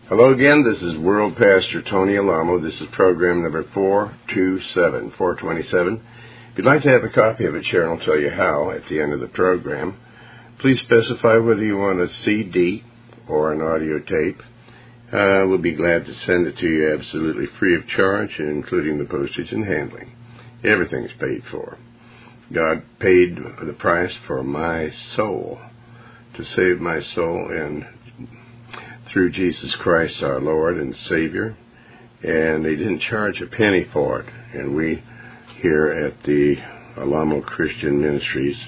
Hello again, this is World Pastor Tony Alamo. This is program number 427. If you'd like to have a copy of it, Sharon will tell you how at the end of the program. Please specify whether you want a CD or an audio tape. We'll be glad to send it to you absolutely free of charge, including the postage and handling. Everything's paid for. God paid the price for my soul, to save my soul, and through Jesus Christ, our Lord and Savior, and they didn't charge a penny for it. And we here at the Alamo Christian Ministries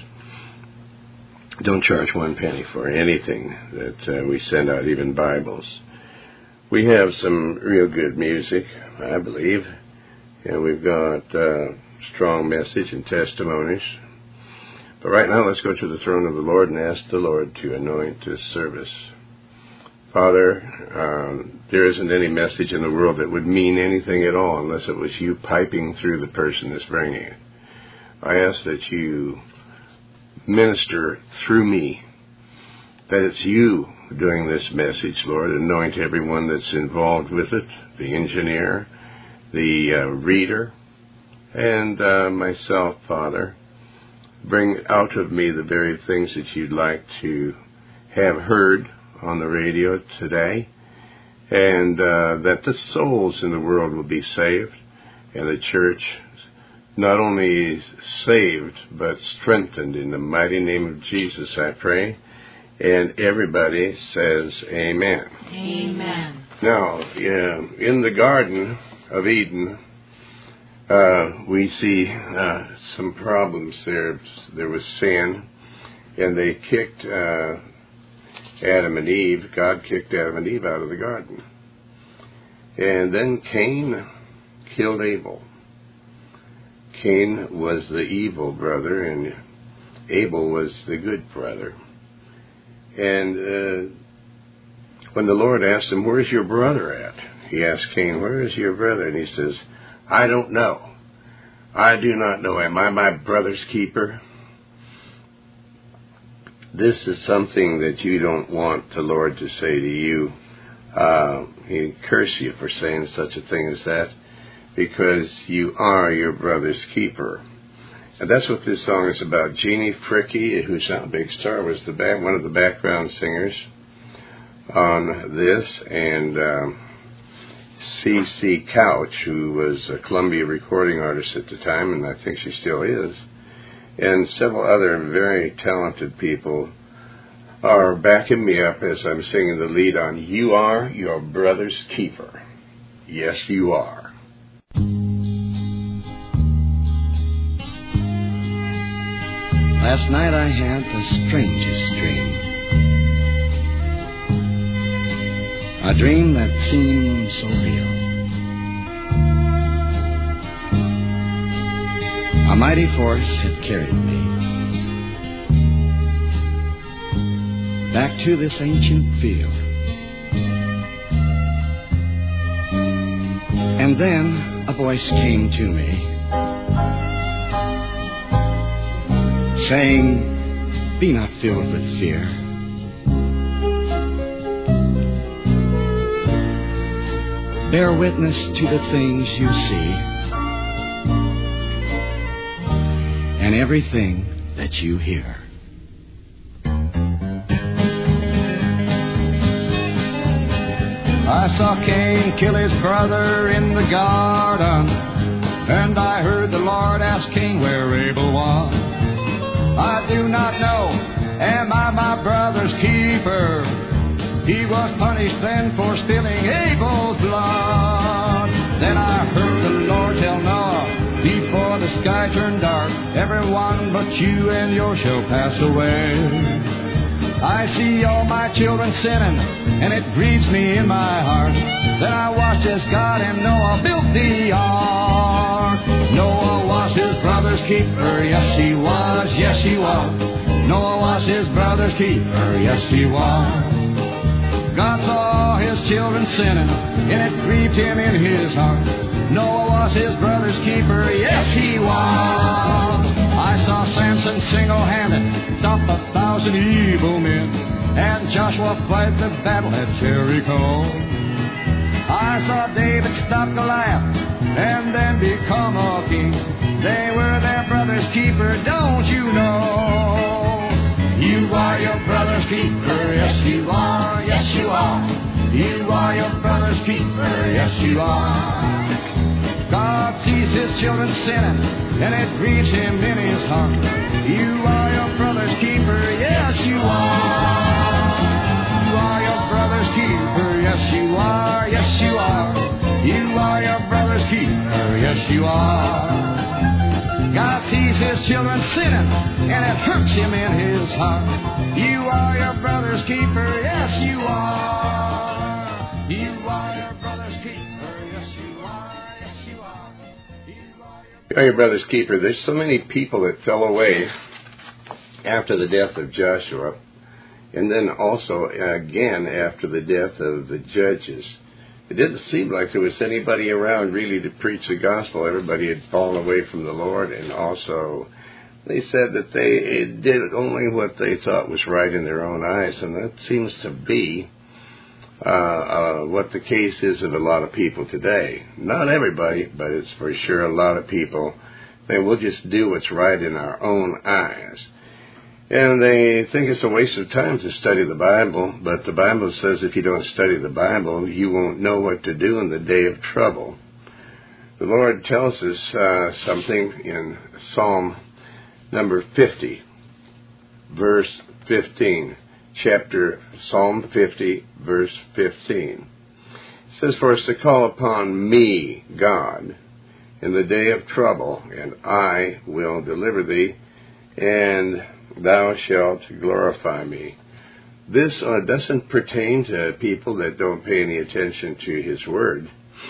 don't charge one penny for anything that we send out, even Bibles. We have some real good music, I believe, and we've got strong message and testimonies. But right now, let's go to the throne of the Lord and ask the Lord to anoint this service. Father, there isn't any message in the world that would mean anything at all unless it was you piping through the person that's bringing it. I ask that you minister through me, that it's you doing this message, Lord. Anoint everyone that's involved with it, the engineer, the reader, and myself, Father. Bring out of me the very things that you'd like to have heard on the radio today, and that the souls in the world will be saved, and the church not only saved but strengthened in the mighty name of Jesus, I pray. And everybody says amen. Amen. Now, in the Garden of Eden, we see some problems there. There was sin, and they kicked Adam and Eve. God kicked Adam and Eve out of the garden. And then Cain killed Abel. Cain was the evil brother, and Abel was the good brother. And when the Lord asked him, "Where's your brother at?" He asked Cain, "Where is your brother?" And he says, "I don't know. I do not know. Am I my brother's keeper?" This is something that you don't want the Lord to say to you. He'd curse you for saying such a thing as that, because you are your brother's keeper. And that's what this song is about. Jeannie Fricky, who's not a big star, was one of the background singers on this, and C.C. Couch, who was a Columbia recording artist at the time, and I think she still is, and several other very talented people are backing me up as I'm singing the lead on "You Are Your Brother's Keeper." Yes, you are. Last night I had the strangest dream. A dream that seemed so real. A mighty force had carried me back to this ancient field. And then a voice came to me, saying, "Be not filled with fear. Bear witness to the things you see and everything that you hear." I saw Cain kill his brother in the garden, and I heard the Lord ask Cain where Abel was. I do not know, am I my brother's keeper? He was punished then for spilling Abel's blood. Then I heard the Lord tell Noah, before the sky turned dark, everyone but you and yours shall pass away. I see all my children sinning, and it grieves me in my heart. Then I watched as God and Noah built the ark. Noah was his brother's keeper, yes he was, yes he was. Noah was his brother's keeper, yes he was. God saw his children sinning, and it grieved him in his heart. Noah was his brother's keeper, yes he was. I saw Samson single-handed stop 1,000 evil men, and Joshua fight the battle at Jericho. mixed up Goliath and then become a king. They were their brother's keeper, don't you know? You are your brother's keeper, yes you are, yes you are. You are your brother's keeper, yes you are. God sees His children sinning, and it grieves Him in His heart. You are your brother's keeper, yes you are. You are your brother's keeper, yes you are, yes you are. You are your brother's keeper, yes you are. God sees His children sinning, and it hurts Him in His heart. You are your brother's keeper, yes you are. You are your brother's keeper, yes you are, yes you are. You are your brother's keeper. There's so many people that fell away after the death of Joshua, and then also again after the death of the judges. It didn't seem like there was anybody around really to preach the gospel. Everybody had fallen away from the Lord, and also they said that they did only what they thought was right in their own eyes, and that seems to be what the case is of a lot of people today. Not everybody, but it's for sure a lot of people. They will just do what's right in our own eyes. And they think it's a waste of time to study the Bible, but the Bible says if you don't study the Bible, you won't know what to do in the day of trouble. The Lord tells us something in Psalm number 50, verse 15. Psalm 50, verse 15. It says, "For us to call upon me, God, in the day of trouble, and I will deliver thee, and thou shalt glorify me." This doesn't pertain to people that don't pay any attention to His Word.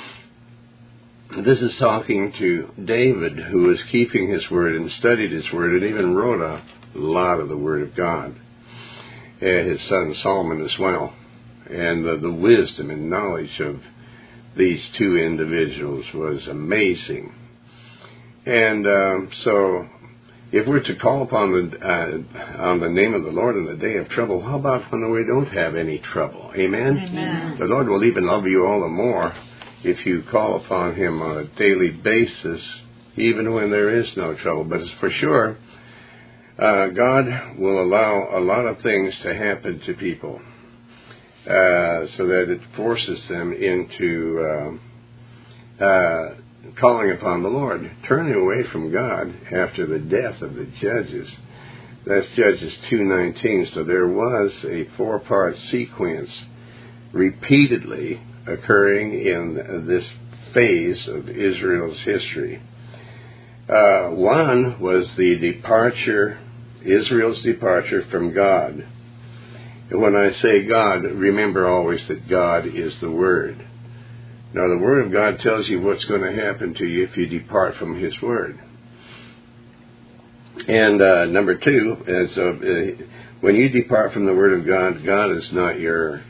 This is talking to David, who was keeping His Word and studied His Word and even wrote a lot of the Word of God. His son Solomon as well. And the wisdom and knowledge of these two individuals was amazing. And so if we're to call upon on the name of the Lord in the day of trouble, how about when we don't have any trouble? Amen? Amen. The Lord will even love you all the more if you call upon Him on a daily basis, even when there is no trouble. But it's for sure, God will allow a lot of things to happen to people so that it forces them into calling upon the Lord, turning away from God after the death of the judges. That's Judges 2:19. So there was a 4-part sequence repeatedly occurring in this phase of Israel's history. One was the departure, Israel's departure from God. And when I say God, remember always that God is the Word. Now, the Word of God tells you what's going to happen to you if you depart from His Word. And number 2 is when you depart from the Word of God, God is not your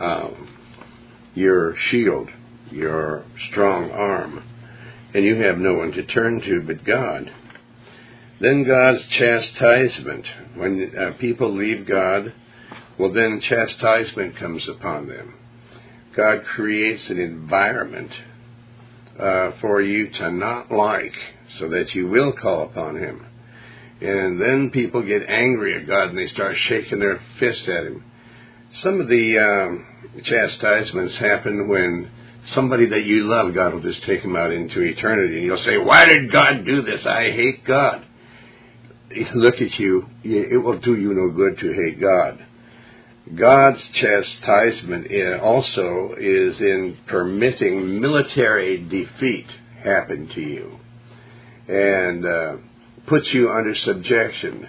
shield, your strong arm, and you have no one to turn to but God. Then God's chastisement. When people leave God, well, then chastisement comes upon them. God creates an environment for you to not like, so that you will call upon Him. And then people get angry at God and they start shaking their fists at Him. Some of the chastisements happen when somebody that you love, God will just take them out into eternity. And you'll say, "Why did God do this? I hate God." Look at you. It will do you no good to hate God. God's chastisement also is in permitting military defeat happen to you and puts you under subjection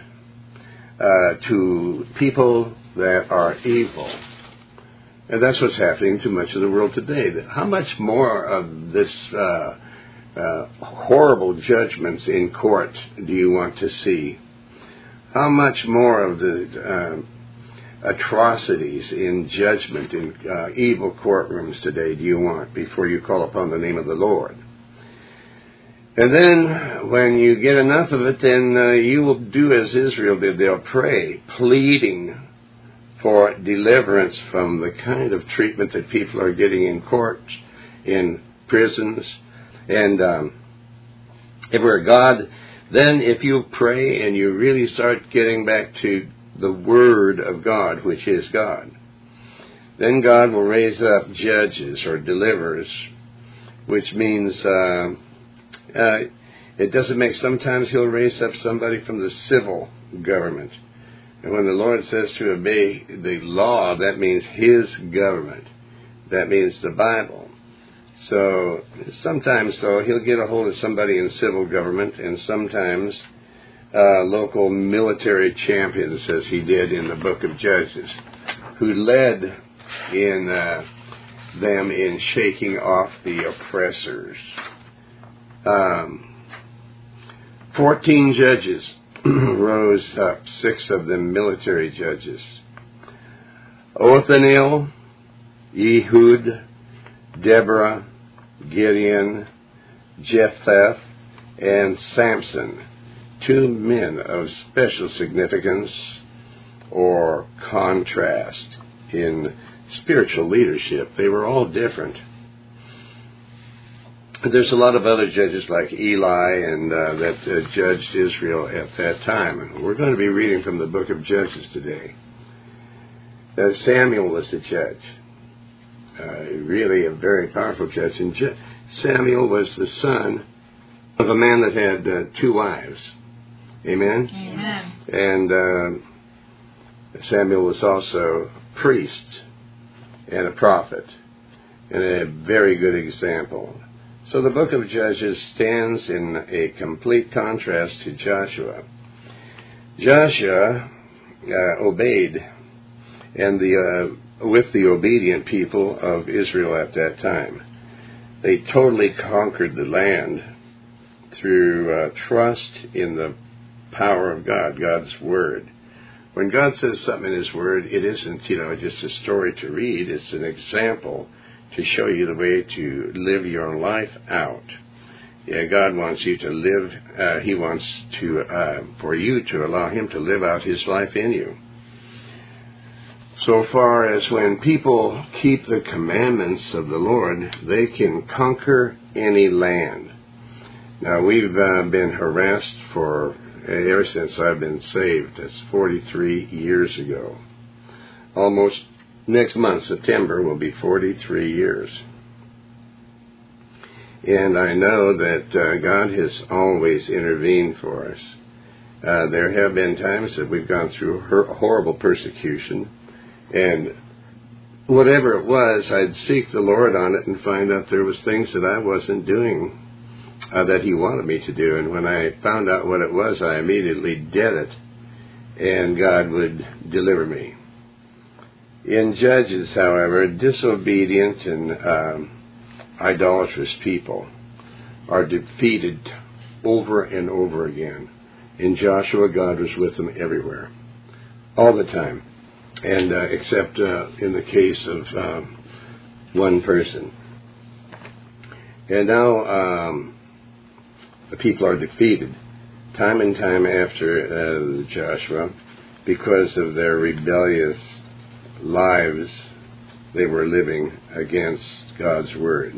to people that are evil. And that's what's happening to much of the world today. How much more of this horrible judgments in court do you want to see? How much more of the atrocities in judgment in evil courtrooms today do you want before you call upon the name of the Lord? And then when you get enough of it, then you will do as Israel did. They'll pray, pleading for deliverance from the kind of treatment that people are getting in court, in prisons, and everywhere. God, then if you pray and you really start getting back to the Word of God, which is God, then God will raise up judges or deliverers, which means it doesn't make, sometimes He'll raise up somebody from the civil government. And when the Lord says to obey the law, that means His government. That means the Bible. So sometimes, though, He'll get a hold of somebody in civil government, and sometimes local military champions, as He did in the book of Judges, who led in them in shaking off the oppressors. 14 judges rose up, 6 of them military judges. Othniel, Ehud, Deborah, Gideon, Jephthah, and Samson, 2 men of special significance or contrast in spiritual leadership. They were all different. There's a lot of other judges like Eli and that judged Israel at that time. And we're going to be reading from the book of Judges today. Samuel was the judge. Really a very powerful judge. And Samuel was the son of a man that had 2 wives. Amen? Amen. And Samuel was also a priest and a prophet, and a very good example. So the book of Judges stands in a complete contrast to Joshua. Joshua obeyed, and with the obedient people of Israel at that time. They totally conquered the land through trust in the power of God, God's Word. When God says something in His Word, it isn't, just a story to read. It's an example to show you the way to live your life out. Yeah, God wants you to live, He wants to, for you to allow Him to live out His life in you. So far as when people keep the commandments of the Lord, they can conquer any land. Now, we've been harassed ever since I've been saved. That's 43 years ago. Almost next month, September, will be 43 years. And I know that God has always intervened for us. There have been times that we've gone through horrible persecution, and whatever it was, I'd seek the Lord on it and find out there was things that I wasn't doing that He wanted me to do. And when I found out what it was, I immediately did it, and God would deliver me. In Judges, however, disobedient and idolatrous people are defeated over and over again. In Joshua, God was with them everywhere, all the time, and except in the case of one person. And now the people are defeated time and time after Joshua because of their rebellious lives they were living against God's Word.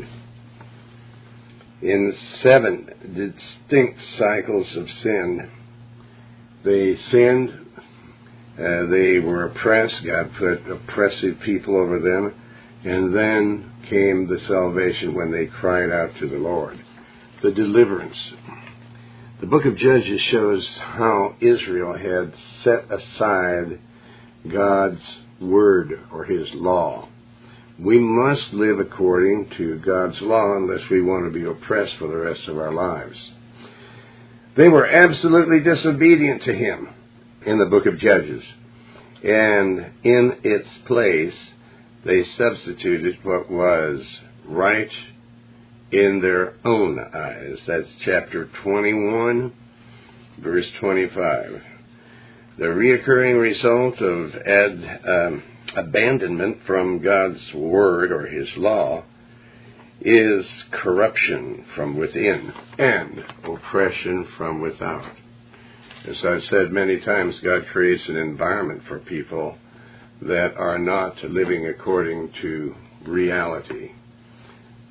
In 7 distinct cycles of sin, they sinned, they were oppressed, God put oppressive people over them, and then came the salvation when they cried out to the Lord. The deliverance. The book of Judges shows how Israel had set aside God's Word or His law. We must live according to God's law unless we want to be oppressed for the rest of our lives. They were absolutely disobedient to Him in the book of Judges. And in its place, they substituted what was right in their own eyes. That's chapter 21, verse 25. The reoccurring result of abandonment from God's Word or His law is corruption from within and oppression from without. As I've said many times, God creates an environment for people that are not living according to reality.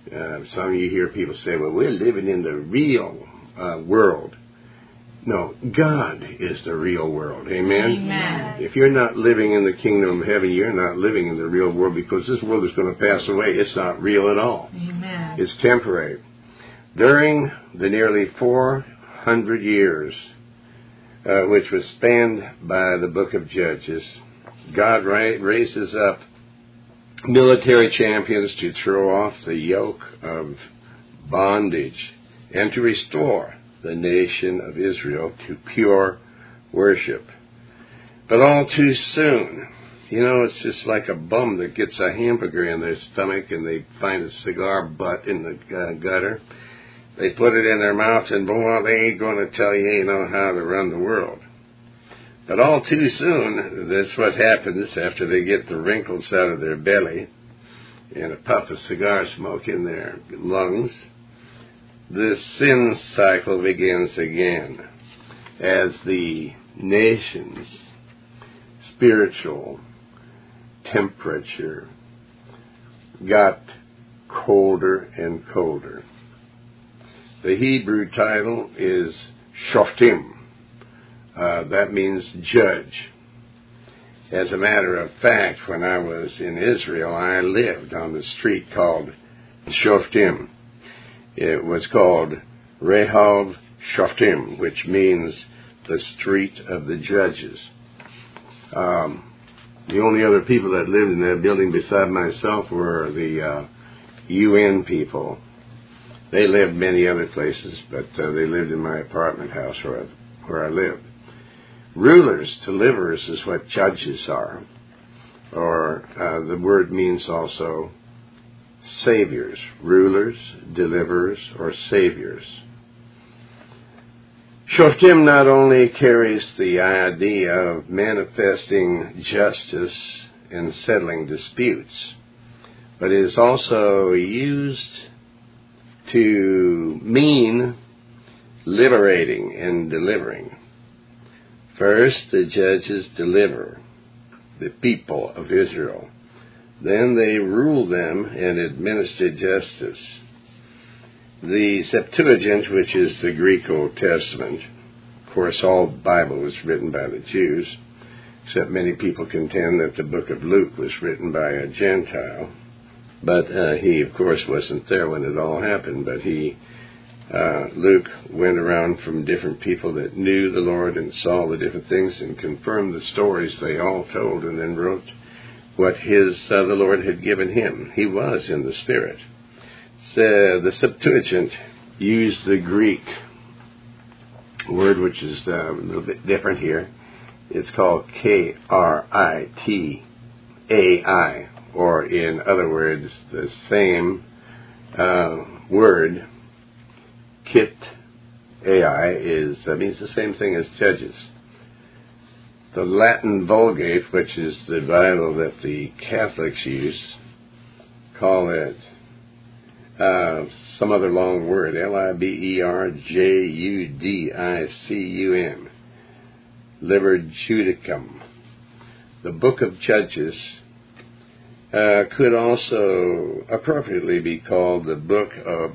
Some of you hear people say, well, we're living in the real world. No, God is the real world. Amen? Amen. If you're not living in the kingdom of heaven, you're not living in the real world, because this world is going to pass away. It's not real at all. Amen. It's temporary. During the nearly 400 years, which was spanned by the book of Judges, God raises up military champions to throw off the yoke of bondage and to restore the nation of Israel to pure worship. But all too soon, it's just like a bum that gets a hamburger in their stomach and they find a cigar butt in the gutter. They put it in their mouth and, boy, they ain't going to tell you, how to run the world. But all too soon, that's what happens after they get the wrinkles out of their belly and a puff of cigar smoke in their lungs. The sin cycle begins again as the nation's spiritual temperature got colder and colder. The Hebrew title is Shoftim. That means judge. As a matter of fact, when I was in Israel, I lived on the street called Shoftim. It was called Rehav Shoftim, which means the street of the judges. The only other people that lived in that building beside myself were the UN people. They lived many other places, but they lived in my apartment house where I lived. Rulers, deliverers is what judges are. Or the word means also saviors. Rulers, deliverers, or saviors. Shoftim not only carries the idea of manifesting justice and settling disputes, but is also used to mean liberating and delivering. First, the judges deliver the people of Israel. Then they rule them and administer justice. The Septuagint, which is the Greek Old Testament, of course all Bible was written by the Jews, except many people contend that the book of Luke was written by a Gentile. But he, of course, wasn't there when it all happened. But Luke went around from different people that knew the Lord and saw the different things and confirmed the stories they all told, and then wrote what the Lord had given him. He was in the Spirit. So the Septuagint used the Greek word, which is a little bit different here. It's called Kritai, or in other words, the same word, Kit Ai, means the same thing as judges. The Latin Vulgate, which is the Bible that the Catholics use, call it some other long word, Liberjudicum, Liber Judicum. The Book of Judges could also appropriately be called the Book of,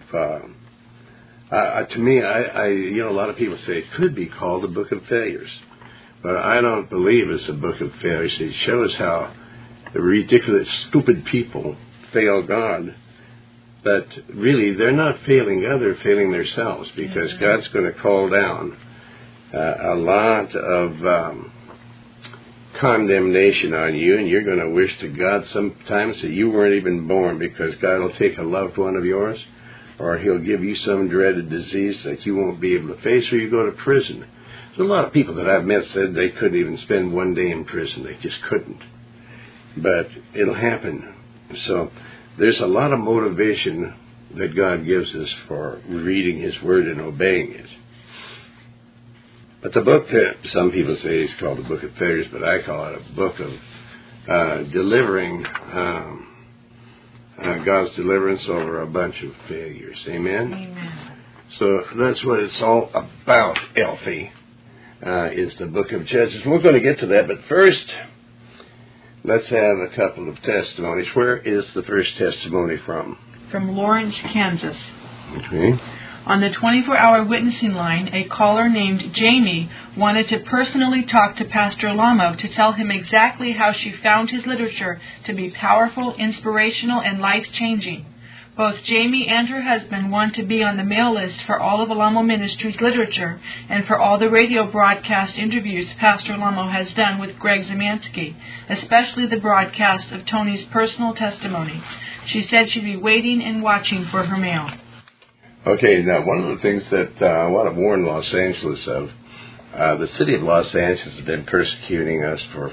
to me, a lot of people say it could be called the Book of Failures. But I don't believe it's a book of failures. It shows how the ridiculous, stupid people fail God. But really, they're not failing God, they're failing themselves, because God's going to call down a lot of condemnation on you, and you're going to wish to God sometimes that you weren't even born, because God will take a loved one of yours, or He'll give you some dreaded disease that you won't be able to face, or you go to prison. There's a lot of people that I've met said they couldn't even spend one day in prison. They just couldn't. But it'll happen. So there's a lot of motivation that God gives us for reading His Word and obeying it. But the book that some people say is called the Book of Failures, but I call it a book of delivering God's deliverance over a bunch of failures. Amen? Amen. So that's what it's all about, Elfie. Is the Book of Judges. We're going to get to that, but first, let's have a couple of testimonies. Where is the first testimony from? from Lawrence, Kansas. Okay. On the 24-hour witnessing line, a caller named Jamie wanted to personally talk to Pastor Lamo to tell him exactly how she found his literature to be powerful, inspirational, and life-changing. Both Jamie and her husband want to be on the mail list for all of Alamo Ministries literature and for all the radio broadcast interviews Pastor Lamo has done with Greg Zemansky, especially the broadcast of Tony's personal testimony. She said she'd be waiting and watching for her mail. Okay, now one of the things that I want to warn Los Angeles of, the city of Los Angeles has been persecuting us for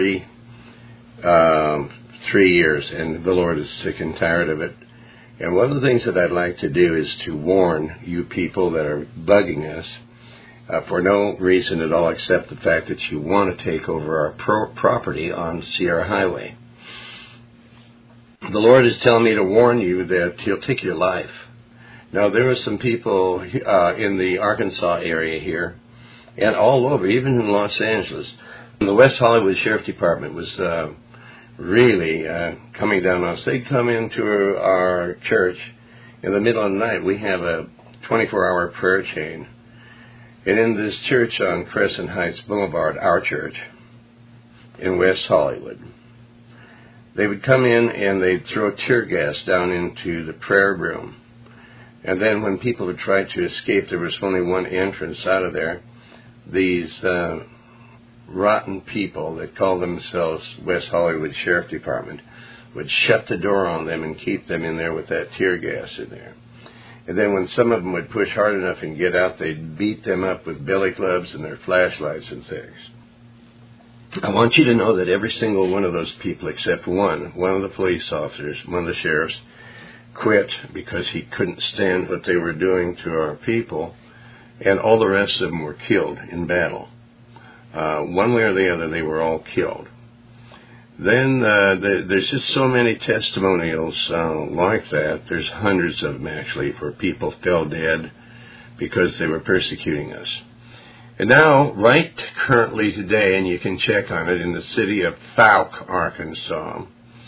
43 years, and the Lord is sick and tired of it. And one of the things that I'd like to do is to warn you people that are bugging us for no reason at all except the fact that you want to take over our property on Sierra Highway. The Lord is telling me to warn you that He'll take your life. Now, there are some people in the Arkansas area here and all over, even in Los Angeles. And the West Hollywood Sheriff Department was really coming down on us. They'd come into our church in the middle of the night. We have a 24-hour prayer chain. And in this church on Crescent Heights Boulevard, our church, in West Hollywood, they would come in and they'd throw tear gas down into the prayer room. And then when people would try to escape, there was only one entrance out of there. These rotten people that call themselves West Hollywood Sheriff Department would shut the door on them and keep them in there with that tear gas in there. And then when some of them would push hard enough and get out, they'd beat them up with billy clubs and their flashlights and things. I want you to know that every single one of those people except one of the police officers, one of the sheriffs, quit because he couldn't stand what they were doing to our people, and all the rest of them were killed in battle. One way or the other, they were all killed. Then there's just so many testimonials like that. There's hundreds of them, actually, where people fell dead because they were persecuting us. And now, right currently today, and you can check on it, in the city of Fouke, Arkansas,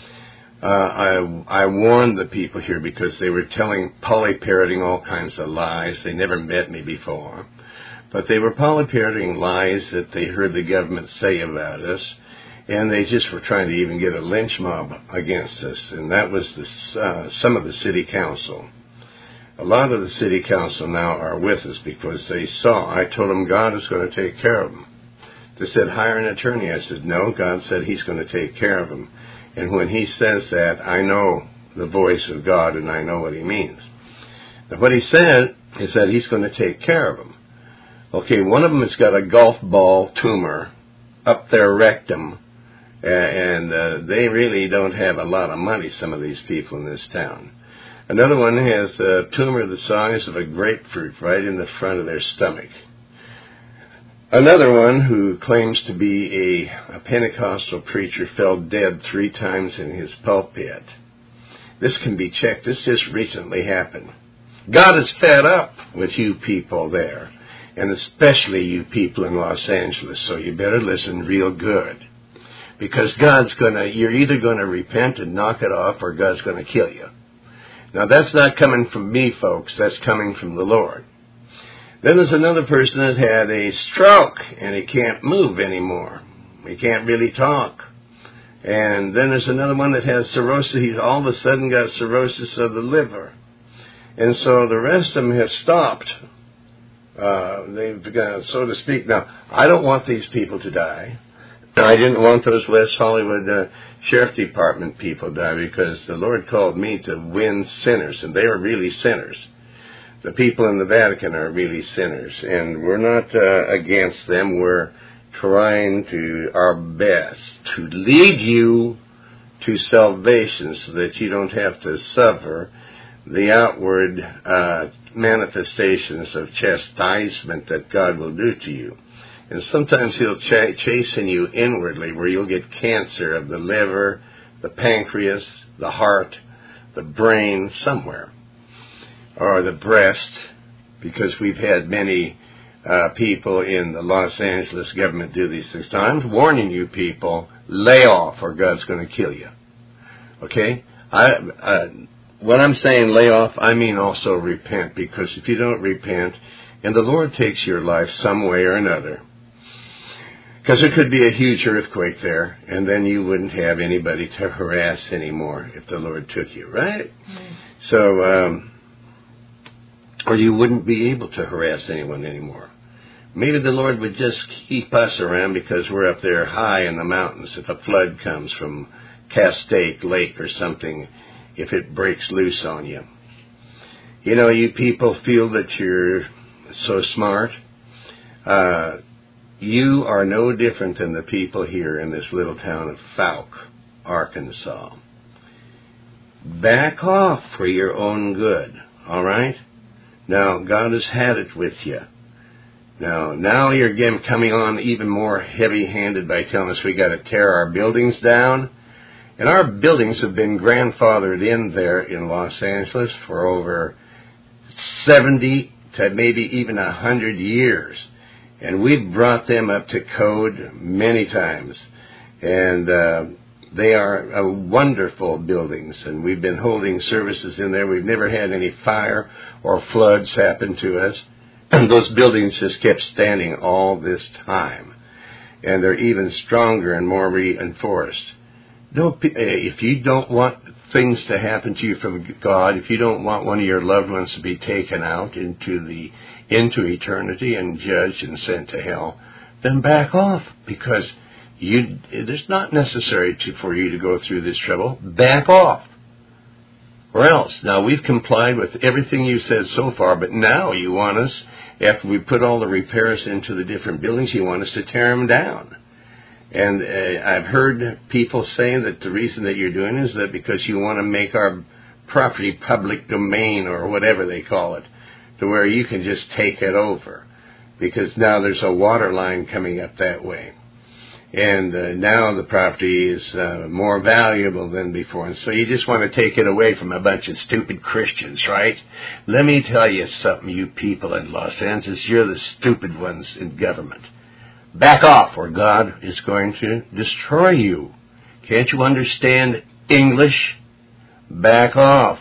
I warned the people here because they were polyparroting all kinds of lies. They never met me before. But they were polyparroting lies that they heard the government say about us, and they just were trying to even get a lynch mob against us, and that was some of the city council. A lot of the city council now are with us because they saw. I told them God is going to take care of them. They said, hire an attorney. I said, no, God said He's going to take care of them. And when He says that, I know the voice of God and I know what He means. Now, what He said is that He's going to take care of them. Okay, one of them has got a golf ball tumor up their rectum, and they really don't have a lot of money, some of these people in this town. Another one has a tumor the size of a grapefruit right in the front of their stomach. Another one who claims to be a Pentecostal preacher fell dead 3 times in his pulpit. This can be checked. This just recently happened. God is fed up with you people there, and especially you people in Los Angeles, so you better listen real good. Because you're either going to repent and knock it off, or God's going to kill you. Now, that's not coming from me, folks. That's coming from the Lord. Then there's another person that had a stroke, and he can't move anymore. He can't really talk. And then there's another one that has cirrhosis. He's all of a sudden got cirrhosis of the liver. And so the rest of them have stopped. They've begun, so to speak. Now, I don't want these people to die. I didn't want those West Hollywood Sheriff Department people to die because the Lord called me to win sinners, and they are really sinners. The people in the Vatican are really sinners, and we're not against them. We're trying our best to lead you to salvation so that you don't have to suffer the outward manifestations of chastisement that God will do to you. And sometimes He'll chasten you inwardly, where you'll get cancer of the liver, the pancreas, the heart, the brain, somewhere, or the breast, because we've had many people in the Los Angeles government do these things. I'm warning you people, lay off or God's going to kill you. Okay? when I'm saying lay off, I mean also repent, because if you don't repent, and the Lord takes your life some way or another, because there could be a huge earthquake there, and then you wouldn't have anybody to harass anymore if the Lord took you, right? So, or you wouldn't be able to harass anyone anymore. Maybe the Lord would just keep us around because we're up there high in the mountains. If a flood comes from Castaic Lake or something, if it breaks loose on you. You know, you people feel that you're so smart. You are no different than the people here in this little town of Fouke, Arkansas. Back off for your own good, all right? Now, God has had it with you. Now you're again coming on even more heavy-handed by telling us we got to tear our buildings down. And our buildings have been grandfathered in there in Los Angeles for over 70 to maybe even 100 years. And we've brought them up to code many times. And they are wonderful buildings. And we've been holding services in there. We've never had any fire or floods happen to us. And those buildings just kept standing all this time. And they're even stronger and more reinforced. If you don't want things to happen to you from God, if you don't want one of your loved ones to be taken out into eternity and judged and sent to hell, then back off, because it's not necessary for you to go through this trouble. Back off. Or else. Now, we've complied with everything you said so far, but now you want us, after we put all the repairs into the different buildings, you want us to tear them down. And I've heard people say that the reason that you're doing is that because you want to make our property public domain or whatever they call it, to where you can just take it over. Because now there's a water line coming up that way. And now the property is more valuable than before. And so you just want to take it away from a bunch of stupid Christians, right? Let me tell you something, you people in Los Angeles. You're the stupid ones in government. Back off, or God is going to destroy you. Can't you understand English? Back off,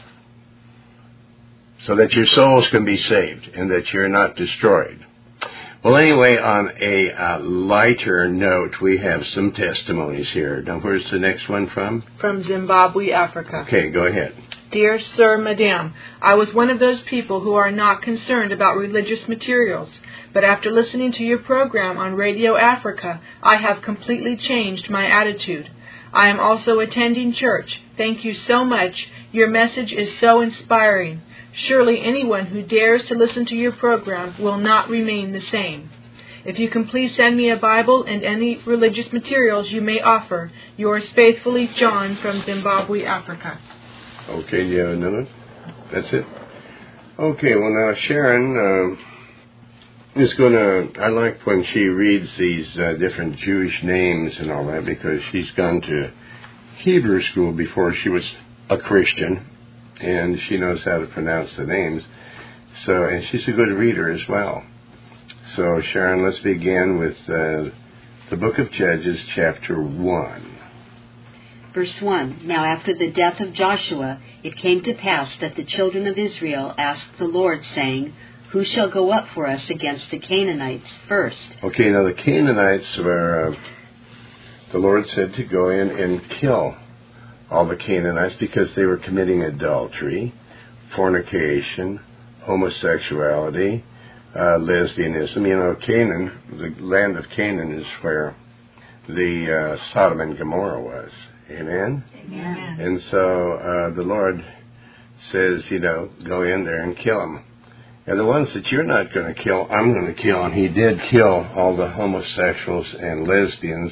so that your souls can be saved and that you're not destroyed. Well, anyway, on a lighter note, we have some testimonies here. Now, where's the next one from? From Zimbabwe, Africa. Okay, go ahead. Dear Sir, Madame, I was one of those people who are not concerned about religious materials, but after listening to your program on Radio Africa, I have completely changed my attitude. I am also attending church. Thank you so much. Your message is so inspiring. Surely anyone who dares to listen to your program will not remain the same. If you can please send me a Bible and any religious materials you may offer. Yours faithfully, John, from Zimbabwe, Africa. Okay, do you have another? That's it? Okay, well now Sharon is going to, I like when she reads these different Jewish names and all that, because she's gone to Hebrew school before she was a Christian, and she knows how to pronounce the names. So, and she's a good reader as well. So Sharon, let's begin with the book of Judges, chapter 1. Verse 1, Now after the death of Joshua, it came to pass that the children of Israel asked the Lord, saying, Who shall go up for us against the Canaanites first? Okay, now the Canaanites were, the Lord said to go in and kill all the Canaanites because they were committing adultery, fornication, homosexuality, lesbianism. You know, Canaan, the land of Canaan is where the Sodom and Gomorrah was. Amen? Amen. And so the Lord says, go in there and kill them. And the ones that you're not going to kill, I'm going to kill. And he did kill all the homosexuals and lesbians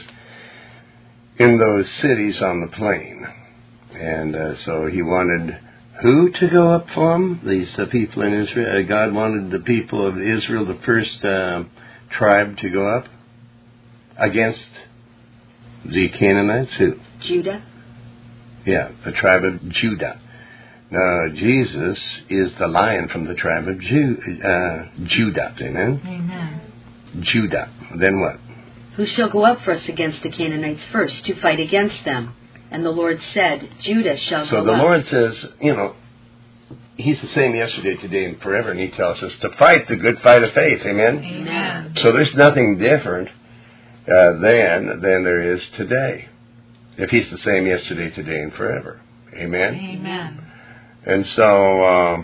in those cities on the plain. And so he wanted who to go up for him? These people in Israel. God wanted the people of Israel, the first tribe, to go up against the Canaanites. Who? Judah. Yeah, the tribe of Judah. Now, Jesus is the Lion from the tribe of Judah. Amen? Amen. Judah. Then what? Who shall go up for us against the Canaanites first to fight against them? And the Lord said, Judah shall go up. So the Lord says, He's the same yesterday, today, and forever, and He tells us to fight the good fight of faith. Amen? Amen. So there's nothing different than there is today. If He's the same yesterday, today, and forever. Amen? Amen. And so,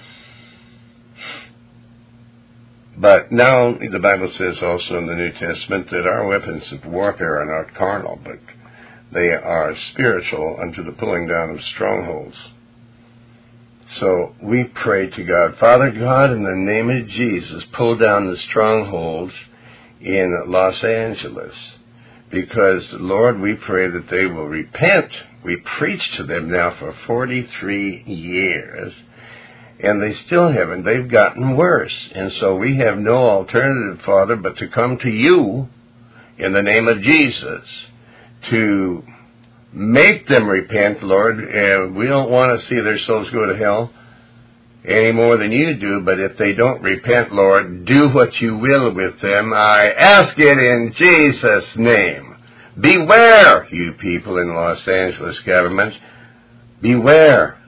but now the Bible says also in the New Testament that our weapons of warfare are not carnal, but they are spiritual unto the pulling down of strongholds. So we pray to God, Father God, in the name of Jesus, pull down the strongholds in Los Angeles. Because, Lord, we pray that they will repent. We preach to them now for 43 years, and they still haven't. They've gotten worse. And so we have no alternative, Father, but to come to you in the name of Jesus to make them repent, Lord. We don't want to see their souls go to hell any more than you do, but if they don't repent, Lord, do what you will with them. I ask it in Jesus' name. Beware, you people in Los Angeles government. Beware.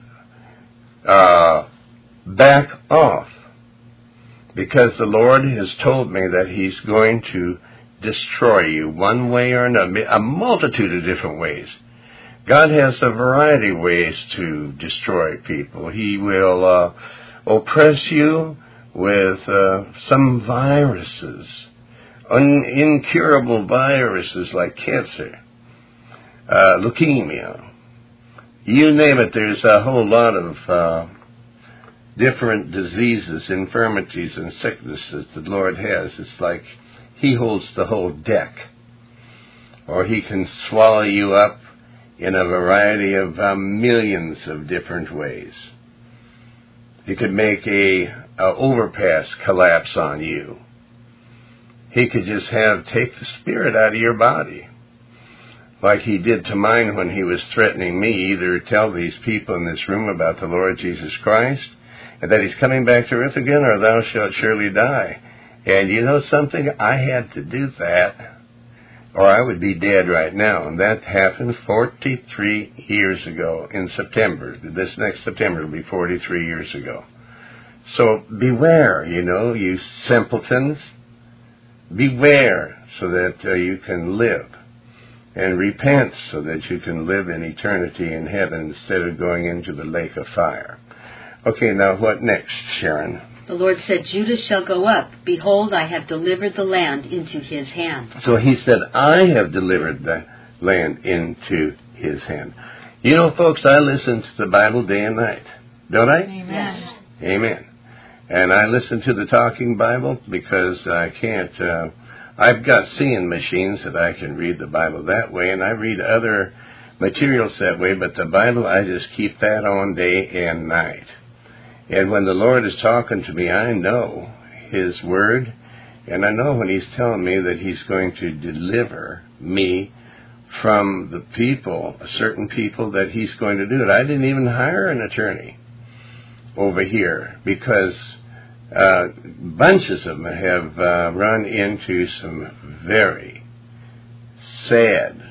Back off. Because the Lord has told me that He's going to destroy you one way or another, a multitude of different ways. God has a variety of ways to destroy people. He will oppress you with some viruses, incurable viruses like cancer, leukemia. You name it, there's a whole lot of different diseases, infirmities, and sicknesses the Lord has. It's like He holds the whole deck. Or He can swallow you up in a variety of millions of different ways. He could make a overpass collapse on you. He could just take the spirit out of your body, like He did to mine when He was threatening me, either tell these people in this room about the Lord Jesus Christ, and that He's coming back to earth again, or thou shalt surely die. And you know something? I had to do that, or I would be dead right now. And that happened 43 years ago in September. This next September will be 43 years ago. So beware, you simpletons. Beware so that you can live. And repent so that you can live in eternity in heaven instead of going into the lake of fire. Okay, now what next, Sharon? The Lord said, Judah shall go up. Behold, I have delivered the land into his hand. So He said, I have delivered the land into His hand. You know, folks, I listen to the Bible day and night. Don't I? Amen. Amen. And I listen to the Talking Bible because I can't... I've got seeing machines that I can read the Bible that way, and I read other materials that way, but the Bible, I just keep that on day and night. And when the Lord is talking to me, I know His Word, and I know when He's telling me that He's going to deliver me from the people, certain people, that He's going to do it. I didn't even hire an attorney over here because bunches of them have run into some very sad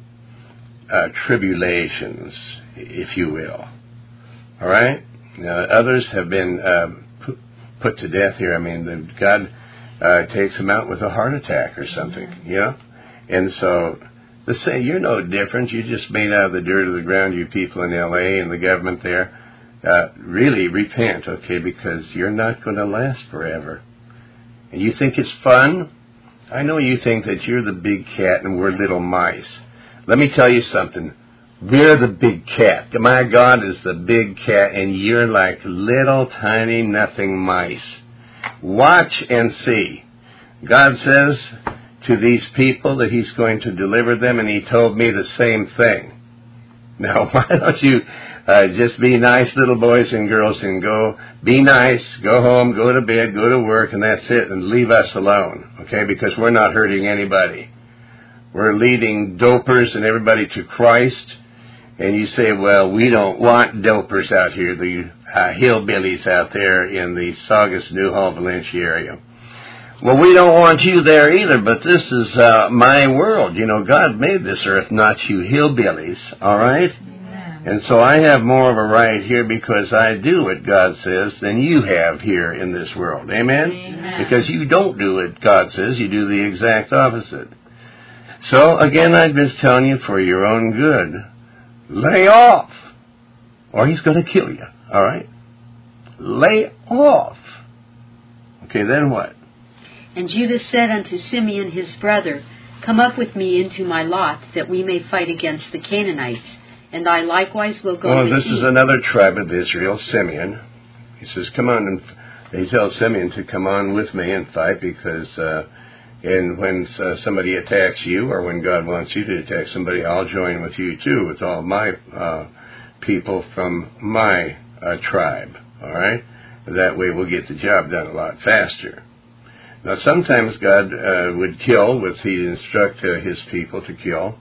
tribulations, if you will. All right? Others have been put to death here. I mean, God takes them out with a heart attack or something, And so, you're no different. You're just made out of the dirt of the ground, you people in L.A. and the government there. Really repent, okay, because you're not going to last forever. And you think it's fun? I know you think that you're the big cat and we're little mice. Let me tell you something. We're the big cat. My God is the big cat, and you're like little tiny nothing mice. Watch and see. God says to these people that He's going to deliver them, and He told me the same thing. Now, why don't you just be nice little boys and girls and go be nice, go home, go to bed, go to work, and that's it, and leave us alone, okay, because we're not hurting anybody. We're leading dopers and everybody to Christ. And you say, well, we don't want dopers out here, the hillbillies out there in the Saugus, Newhall, Valencia area. Well, we don't want you there either, but this is my world. God made this earth, not you hillbillies, all right? Amen. And so I have more of a right here because I do what God says than you have here in this world. Amen? Amen. Because you don't do what God says, you do the exact opposite. So, again, I've been telling you for your own good, lay off, or he's going to kill you, all right? Lay off. Okay, then what? And Judah said unto Simeon his brother, Come up with me into my lot, that we may fight against the Canaanites, and I likewise will go with thee. Well, this is another tribe of Israel, Simeon. He says, come on, and he tells Simeon to come on with me and fight, because and when somebody attacks you, or when God wants you to attack somebody, I'll join with you too, with all my people from my tribe, all right? That way we'll get the job done a lot faster. Now, sometimes God would kill, he'd instruct his people to kill,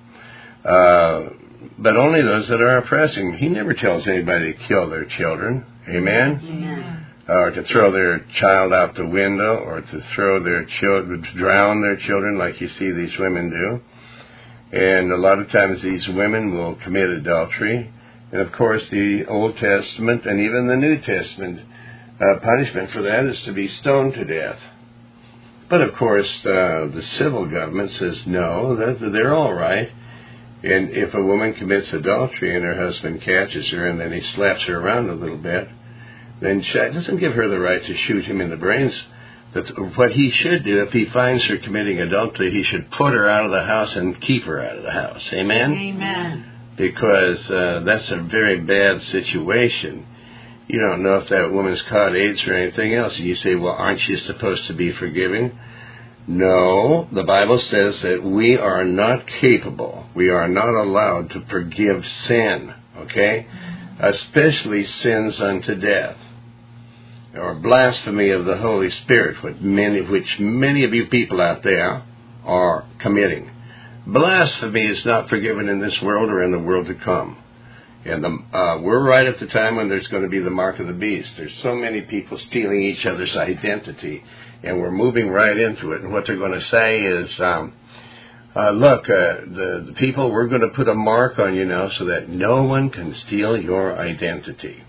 but only those that are oppressing. He never tells anybody to kill their children. Amen? Amen. Or to throw their child out the window, or to throw their children, to drown their children like you see these women do. And a lot of times these women will commit adultery. And of course the Old Testament and even the New Testament punishment for that is to be stoned to death. But of course the civil government says no, that they're all right. And if a woman commits adultery and her husband catches her and then he slaps her around a little bit, then it doesn't give her the right to shoot him in the brains. But what he should do, if he finds her committing adultery, he should put her out of the house and keep her out of the house. Amen? Amen. Because that's a very bad situation. You don't know if that woman's caught AIDS or anything else. And you say, well, aren't you supposed to be forgiving? No, the Bible says that we are not capable. We are not allowed to forgive sin, okay? Especially sins unto death, or blasphemy of the Holy Spirit, which many of you people out there are committing. Blasphemy is not forgiven in this world or in the world to come. And we're right at the time when there's going to be the mark of the beast. There's so many people stealing each other's identity, and we're moving right into it. And what they're going to say is, look, the people, we're going to put a mark on you now so that no one can steal your identity.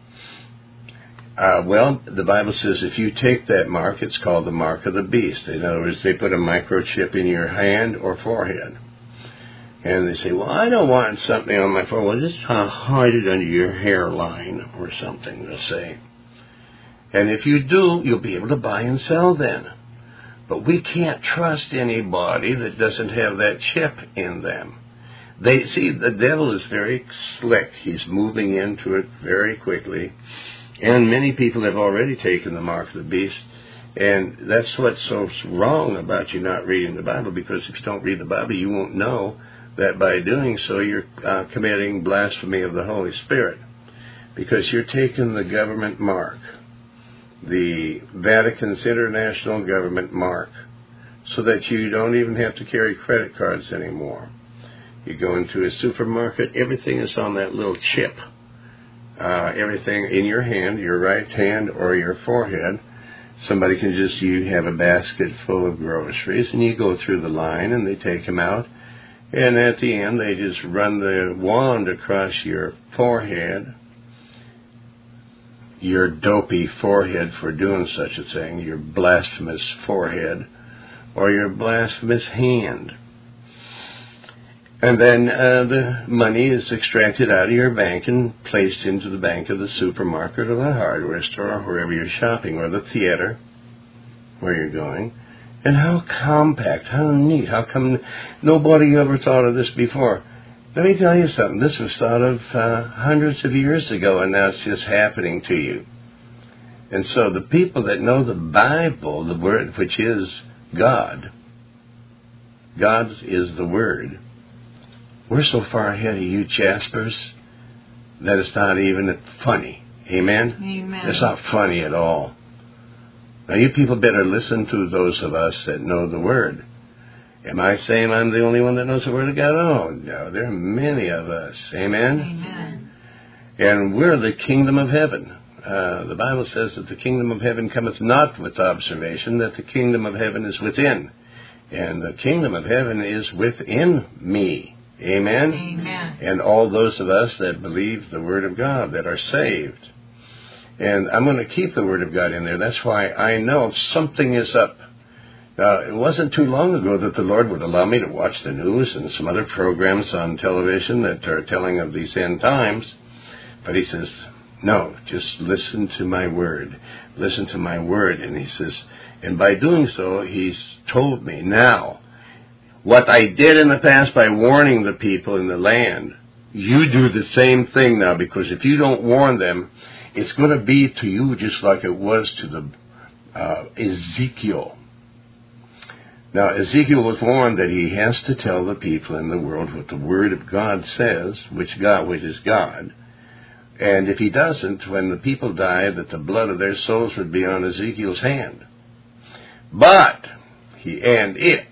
Well, the Bible says if you take that mark, it's called the mark of the beast. In other words, they put a microchip in your hand or forehead. And they say, well, I don't want something on my forehead. Well, just hide it under your hairline or something, they'll say. And if you do, you'll be able to buy and sell then. But we can't trust anybody that doesn't have that chip in them. They see, the devil is very slick. He's moving into it very quickly. And many people have already taken the mark of the beast. And that's what's so wrong about you not reading the Bible, because if you don't read the Bible, you won't know that by doing so you're committing blasphemy of the Holy Spirit, because you're taking the government mark, the Vatican's international government mark, so that you don't even have to carry credit cards anymore. You go into a supermarket, everything is on that little chip. Everything in your hand, your right hand or your forehead. Somebody can you have a basket full of groceries, and you go through the line and they take them out. And at the end, they just run the wand across your forehead, your dopey forehead for doing such a thing, your blasphemous forehead, or your blasphemous hand. And then the money is extracted out of your bank and placed into the bank of the supermarket or the hardware store or wherever you're shopping, or the theater where you're going. And how compact, how neat, how come nobody ever thought of this before? Let me tell you something. This was thought of hundreds of years ago, and now it's just happening to you. And so the people that know the Bible, the Word, which is God, God is the Word. We're so far ahead of you, Jaspers, that it's not even funny. Amen? Amen. It's not funny at all. Now, you people better listen to those of us that know the Word. Am I saying I'm the only one that knows the Word of God? Oh, no. There are many of us. Amen? Amen. And we're the kingdom of heaven. The Bible says that the kingdom of heaven cometh not with observation, that the kingdom of heaven is within. And the kingdom of heaven is within me. Amen? Amen. And all those of us that believe the Word of God, that are saved. And I'm going to keep the Word of God in there. That's why I know something is up. Now, it wasn't too long ago that the Lord would allow me to watch the news and some other programs on television that are telling of these end times. But he says, no, just listen to my Word. Listen to my Word. And he says, and by doing so, he's told me now, what I did in the past by warning the people in the land, you do the same thing now, because if you don't warn them, it's going to be to you just like it was to the Ezekiel. Now, Ezekiel was warned that he has to tell the people in the world what the Word of God says, which is God. And if he doesn't, when the people die, that the blood of their souls would be on Ezekiel's hand. But, if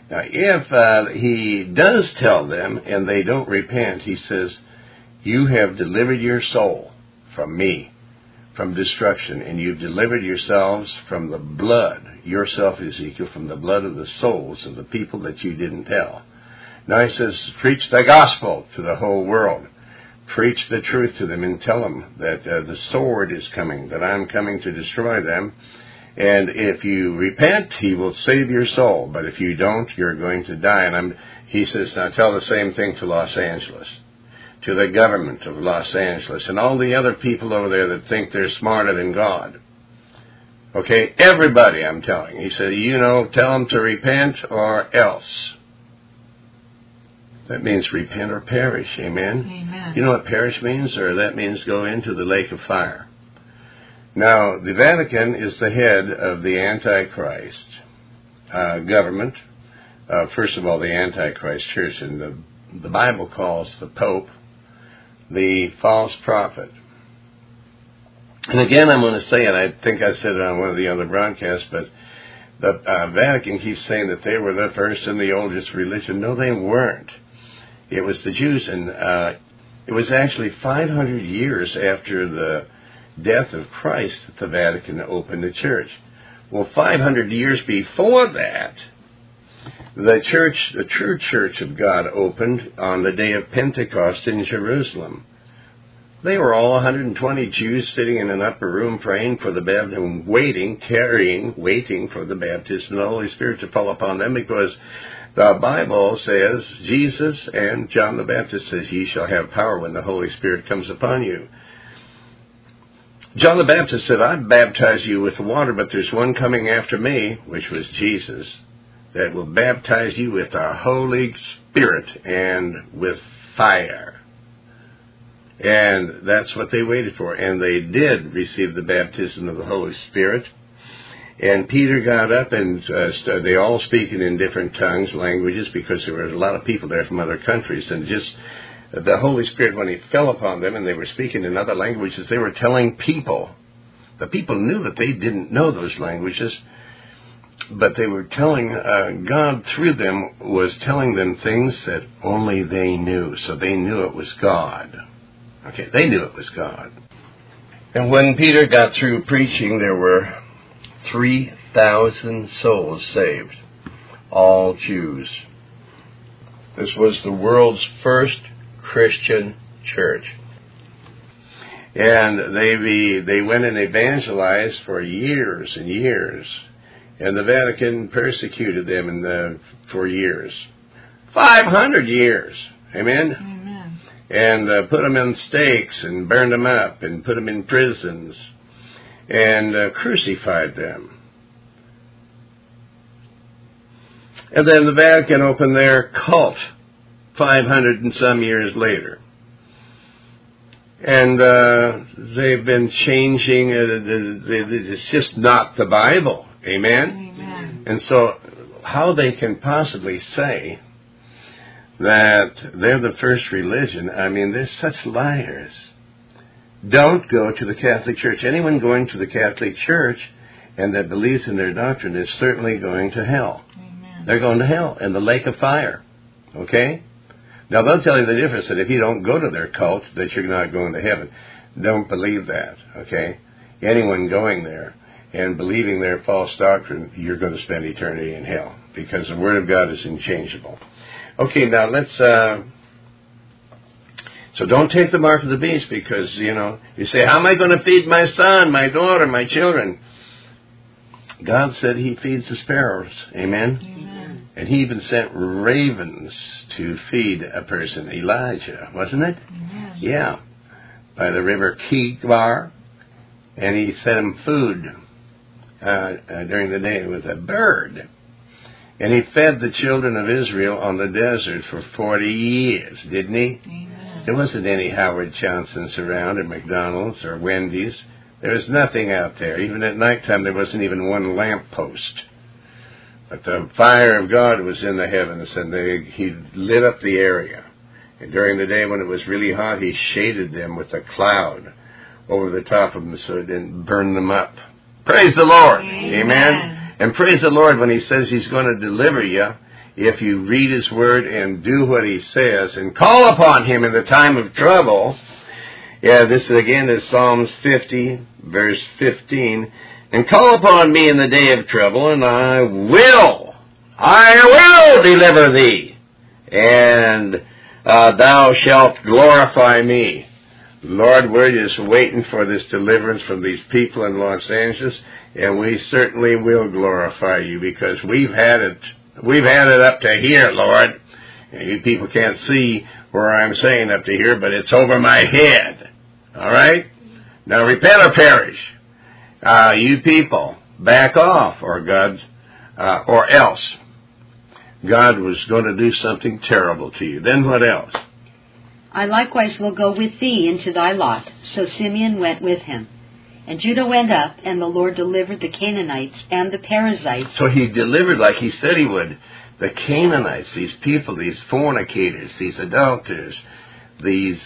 he does tell them and they don't repent, he says, you have delivered your soul from me, from destruction, and you've delivered yourselves from the blood, yourself, Ezekiel, from the blood of the souls of the people that you didn't tell. Now he says, preach the gospel to the whole world. Preach the truth to them and tell them that the sword is coming, that I'm coming to destroy them. And if you repent, he will save your soul. But if you don't, you're going to die. And he says, now tell the same thing to Los Angeles, to the government of Los Angeles, and all the other people over there that think they're smarter than God. Okay, everybody I'm telling. He said, tell them to repent or else. That means repent or perish. Amen? Amen. You know what perish means? Or that means go into the lake of fire. Now, the Vatican is the head of the Antichrist government. First of all, the Antichrist church. And the Bible calls the Pope the false prophet. And again, I'm going to say it. I think I said it on one of the other broadcasts, but the Vatican keeps saying that they were the first and the oldest religion. No, they weren't. It was the Jews, and it was actually 500 years after the death of Christ that the Vatican opened the church. Well, 500 years before that, the true church of God opened on the day of Pentecost in Jerusalem. They were all 120 Jews sitting in an upper room praying for the baptism, waiting for the baptism of the Holy Spirit to fall upon them, because the Bible says, Jesus and John the Baptist says, ye shall have power when the Holy Spirit comes upon you. John the Baptist said, I baptize you with water, but there's one coming after me, which was Jesus, that will baptize you with the Holy Spirit and with fire. And that's what they waited for. And they did receive the baptism of the Holy Spirit. And Peter got up, and they all speaking in different tongues, languages, because there were a lot of people there from other countries. And just the Holy Spirit, when he fell upon them and they were speaking in other languages, they were telling people. The people knew that they didn't know those languages, but they were telling, God through them was telling them things that only they knew. So they knew it was God. Okay, they knew it was God. And when Peter got through preaching, there were 3,000 souls saved, all Jews. This was the world's first Christian church. And they went and evangelized for years and years. And the Vatican persecuted them for years. 500 years. Amen? Amen. And put them in stakes and burned them up and put them in prisons and crucified them. And then the Vatican opened their cult 500 and some years later. And they've been changing. It's just not the Bible. Amen? Amen. And so how they can possibly say that they're the first religion, I mean, they're such liars. Don't go to the Catholic Church. Anyone going to the Catholic Church and that believes in their doctrine is certainly going to hell. Amen. They're going to hell in the lake of fire. Okay? Now, they'll tell you the difference, that if you don't go to their cult, that you're not going to heaven. Don't believe that. Okay? Anyone going there and believing their false doctrine, you're going to spend eternity in hell, because the Word of God is unchangeable. Okay, now let's So don't take the mark of the beast because, you say, how am I going to feed my son, my daughter, my children? God said he feeds the sparrows. Amen? Amen. And he even sent ravens to feed a person. Elijah, wasn't it? Amen. Yeah. By the river Kidar. And he sent him food during the day with a bird. And he fed the children of Israel on the desert for 40 years, didn't he? Amen. There wasn't any Howard Johnsons around, or McDonald's, or Wendy's. There was nothing out there. Even at nighttime, there wasn't even one lamp post. But the fire of God was in the heavens, and he lit up the area. And during the day when it was really hot, he shaded them with a cloud over the top of them so it didn't burn them up. Praise the Lord. Amen. And praise the Lord when he says he's going to deliver you if you read his word and do what he says and call upon him in the time of trouble. Yeah, this again is Psalms 50, verse 15. And call upon me in the day of trouble, and I will deliver thee, and thou shalt glorify me. Lord, we're just waiting for this deliverance from these people in Los Angeles, and we certainly will glorify you because we've had it up to here, Lord. And you people can't see where I'm saying up to here, but it's over my head. All right? Now repent or perish. You people, back off, or else God was going to do something terrible to you. Then what else? I likewise will go with thee into thy lot. So Simeon went with him. And Judah went up, and the Lord delivered the Canaanites and the Perizzites. So he delivered like he said he would. The Canaanites, these people, these fornicators, these adulterers, these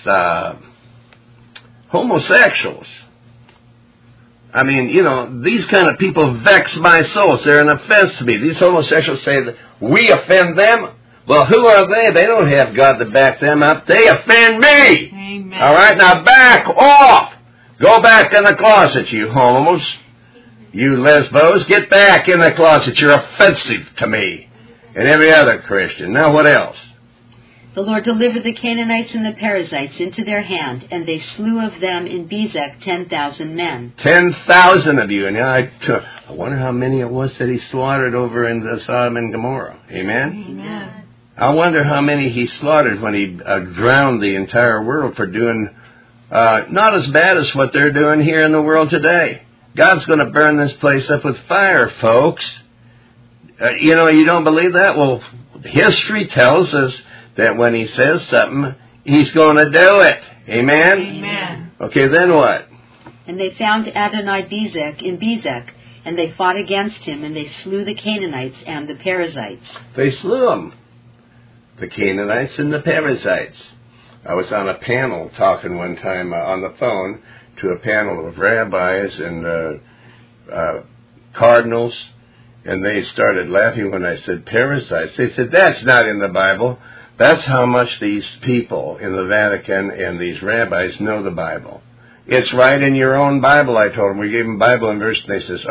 homosexuals. I mean, these kind of people vex my soul. They're an offense to me. These homosexuals say that we offend them. Well, who are they? They don't have God to back them up. They offend me. Amen. All right, now back off. Go back in the closet, you homos. You lesbos, get back in the closet. You're offensive to me and every other Christian. Now what else? The Lord delivered the Canaanites and the Perizzites into their hand, and they slew of them in Bezek 10,000 men. 10,000 of you. And I wonder how many it was that he slaughtered over in the Sodom and Gomorrah. Amen? Amen. I wonder how many he slaughtered when he drowned the entire world for doing not as bad as what they're doing here in the world today. God's going to burn this place up with fire, folks. You don't believe that? Well, history tells us that when he says something, he's going to do it. Amen? Amen. Okay, then what? And they found Adonai-Bezek in Bezek, and they fought against him, and they slew the Canaanites and the Perizzites. They slew them. The Canaanites and the Perizzites. I was on a panel talking one time on the phone to a panel of rabbis and cardinals, and they started laughing when I said Perizzites. They said, that's not in the Bible. That's how much these people in the Vatican and these rabbis know the Bible. It's right in your own Bible, I told them. We gave them Bible and verse, and they says,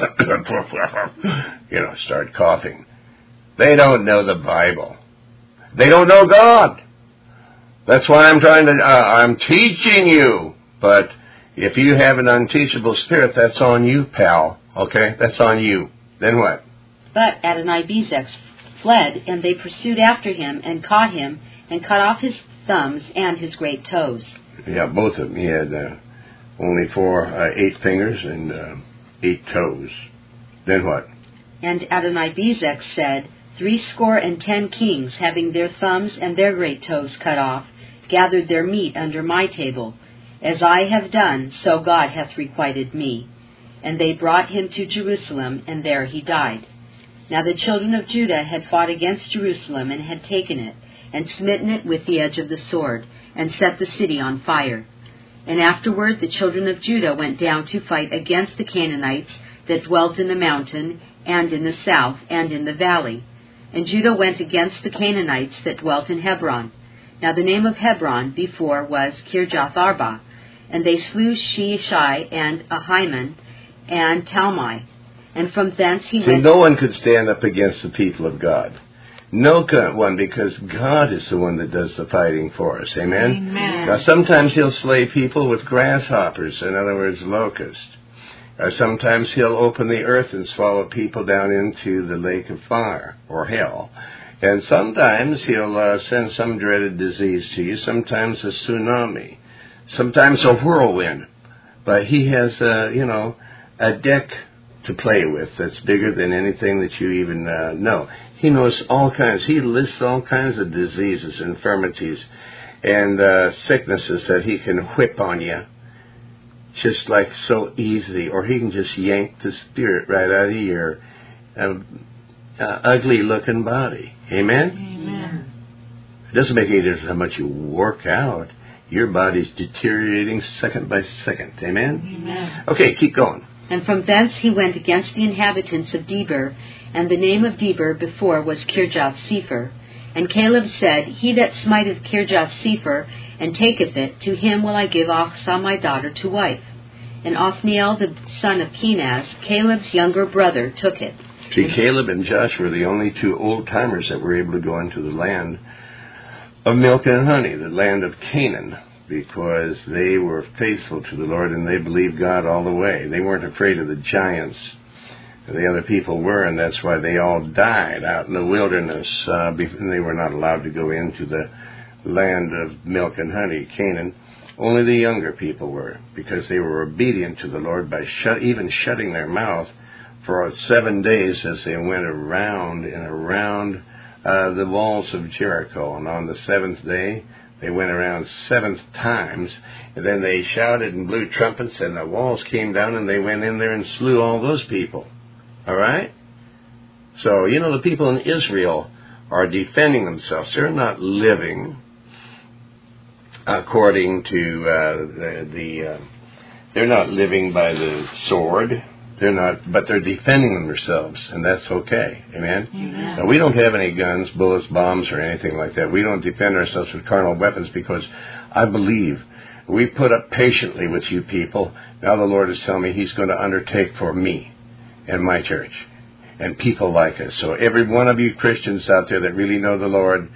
start coughing. They don't know the Bible. They don't know God. That's why I'm teaching you. But if you have an unteachable spirit, that's on you, pal. Okay? That's on you. Then what? But Adonai-Bezek fled, and they pursued after him, and caught him, and cut off his thumbs and his great toes. Yeah, both of them. He had only 8 fingers and 8 toes. Then what? And Adonai-Bezek said, 70 kings, having their thumbs and their great toes cut off, gathered their meat under my table. As I have done, so God hath requited me. And they brought him to Jerusalem, and there he died. Now the children of Judah had fought against Jerusalem, and had taken it, and smitten it with the edge of the sword, and set the city on fire. And afterward the children of Judah went down to fight against the Canaanites that dwelt in the mountain, and in the south, and in the valley. And Judah went against the Canaanites that dwelt in Hebron. Now the name of Hebron before was Kirjath Arba. And they slew Sheshai and Ahiman and Talmai. And from thence he went... no one could stand up against the people of God. No one, because God is the one that does the fighting for us. Amen? Amen. Now, sometimes He'll slay people with grasshoppers, in other words, locusts. Sometimes He'll open the earth and swallow people down into the lake of fire, or hell. And sometimes He'll send some dreaded disease to you, sometimes a tsunami, sometimes a whirlwind. But He has, a deck to play with that's bigger than anything that you even know. He knows all kinds. He lists all kinds of diseases, infirmities, and sicknesses that He can whip on you, just like so easy. Or He can just yank the spirit right out of your ugly-looking body. Amen? Amen. It doesn't make any difference how much you work out. Your body's deteriorating second by second. Amen? Amen. Okay, keep going. And from thence he went against the inhabitants of Debir, and the name of Debir before was Kirjath-Sepher. And Caleb said, He that smiteth Kirjath-Sepher, and taketh it, to him will I give Achsah my daughter to wife. And Othniel the son of Kenaz, Caleb's younger brother, took it. See, Caleb and Joshua were the only two old-timers that were able to go into the land of milk and honey, the land of Canaan, because they were faithful to the Lord and they believed God all the way. They weren't afraid of the giants. The other people were, and that's why they all died out in the wilderness. They were not allowed to go into the land of milk and honey, Canaan. Only the younger people were, because they were obedient to the Lord by even shutting their mouth for 7 days as they went around and around the walls of Jericho. And on the seventh day, they went around 7 times, and then they shouted and blew trumpets, and the walls came down, and they went in there and slew all those people. All right? So, the people in Israel are defending themselves. They're not living according to they're not living by the sword. But they're defending themselves, and that's okay. Amen? Amen. Now, we don't have any guns, bullets, bombs, or anything like that. We don't defend ourselves with carnal weapons because I believe we put up patiently with you people. Now the Lord is telling me He's going to undertake for me and my church and people like us. So every one of you Christians out there that really know the Lord,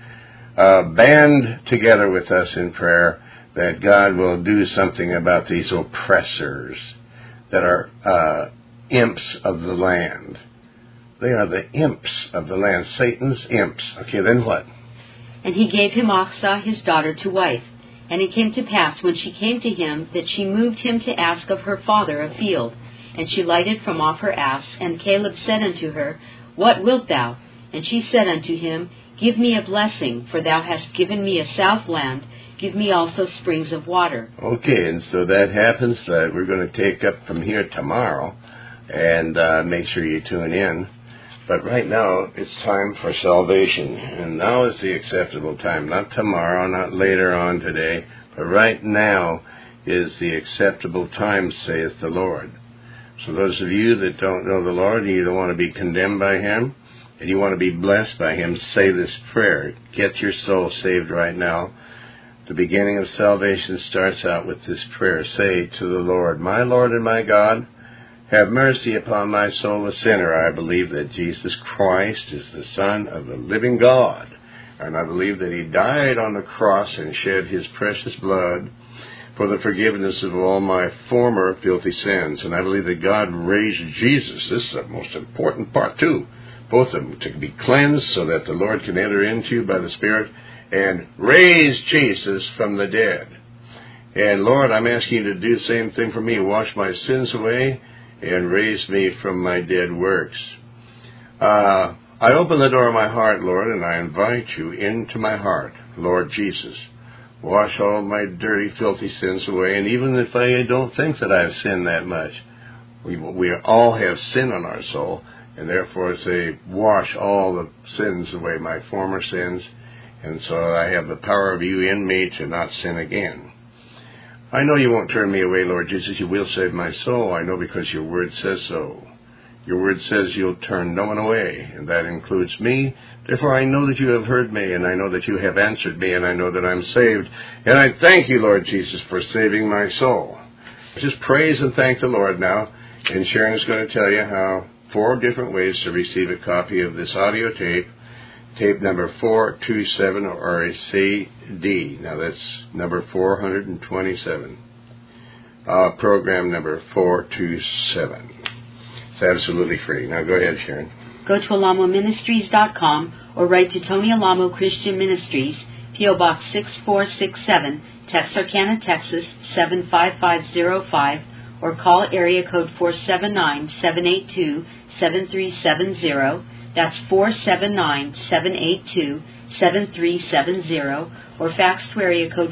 band together with us in prayer that God will do something about these oppressors that are imps of the land. They are the imps of the land, Satan's imps. Okay, then what? And he gave him Achsah his daughter to wife. And it came to pass, when she came to him, that she moved him to ask of her father a field. And she lighted from off her ass. And Caleb said unto her, What wilt thou? And she said unto him, Give me a blessing, for thou hast given me a south land. Give me also springs of water. Okay, and so that happens. We're going to take up from here tomorrow, and make sure you tune in. But right now, it's time for salvation. And now is the acceptable time. Not tomorrow, not later on today, but right now is the acceptable time, saith the Lord. So those of you that don't know the Lord, and you don't want to be condemned by Him, and you want to be blessed by Him, say this prayer. Get your soul saved right now. The beginning of salvation starts out with this prayer. Say to the Lord, My Lord and my God, have mercy upon my soul, a sinner. I believe that Jesus Christ is the Son of the living God. And I believe that He died on the cross and shed His precious blood for the forgiveness of all my former filthy sins. And I believe that God raised Jesus. This is the most important part, too. Both of them to be cleansed so that the Lord can enter into you by the Spirit and raise Jesus from the dead. And Lord, I'm asking you to do the same thing for me. Wash my sins away and raise me from my dead works. I open the door of my heart, Lord, and I invite you into my heart, Lord Jesus. Wash all my dirty, filthy sins away. And even if I don't think that I have sinned that much, we all have sin on our soul, and therefore say, wash all the sins away, my former sins, and so I have the power of you in me to not sin again. I know you won't turn me away, Lord Jesus. You will save my soul. I know because your word says so. Your word says you'll turn no one away, and that includes me. Therefore, I know that you have heard me, and I know that you have answered me, and I know that I'm saved. And I thank you, Lord Jesus, for saving my soul. Just praise and thank the Lord now. And Sharon is going to tell you how 4 different ways to receive a copy of this audio tape tape number 427, or a CD. Now that's number 427. Program number 427. It's absolutely free. Now go ahead, Sharon. Go to alamoministries.com or write to Tony Alamo Christian Ministries, P.O. Box 6467, Texarkana, Texas 75505, or call area code 479-782-7370. That's 479-782-7370, or fax to area code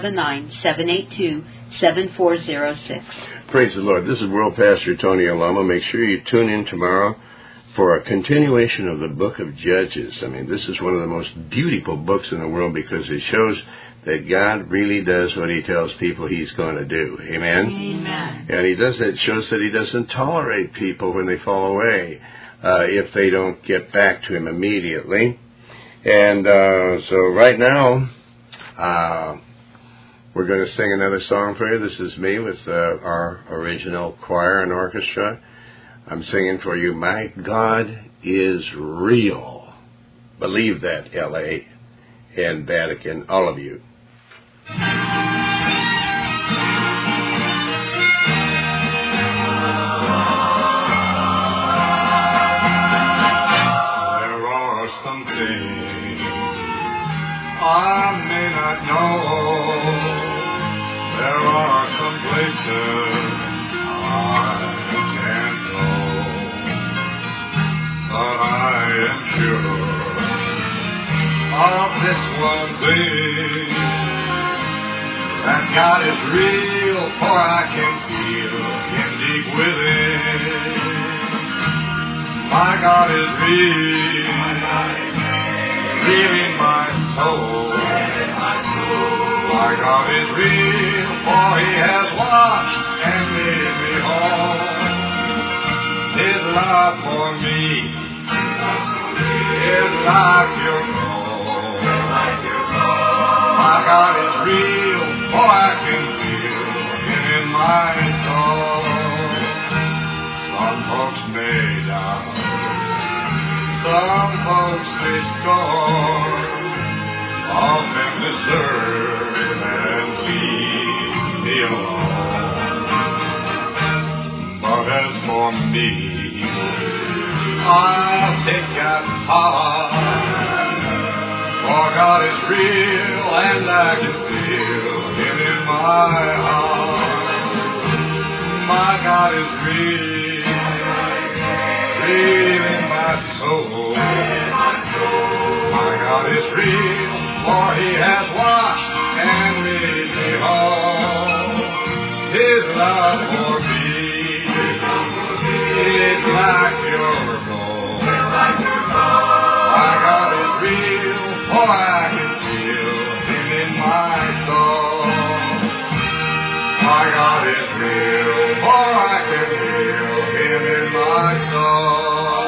479-782-7406. Praise the Lord. This is World Pastor Tony Alamo. Make sure you tune in tomorrow for a continuation of the book of Judges. I mean, this is one of the most beautiful books in the world because it shows that God really does what he tells people he's going to do. Amen? Amen. And he does that, shows that he doesn't tolerate people when they fall away if they don't get back to him immediately. And so right now, we're going to sing another song for you. This is me with our original choir and orchestra. I'm singing for you, My God is Real. Believe that, L.A. and Vatican, all of you. There are some things I may not know. There are some places I can't go. But I am sure of this one thing, that God is real, for I can feel Him deep within. My God is real, real in my soul. My God is real, for He has washed and made me whole. His love for me is like your gold. My God is real, for I can feel it in my soul. Some folks may doubt, some folks may scorn, often desert and leave me alone. But as for me, I'll take God's part, for God is real and I can feel Him in my heart. My God is real, real in my soul. My God is real, for He has washed and made me whole. His love for me is like pure gold. My God is real, for I can feel Him in my soul. My God is real, for I can feel Him in my soul.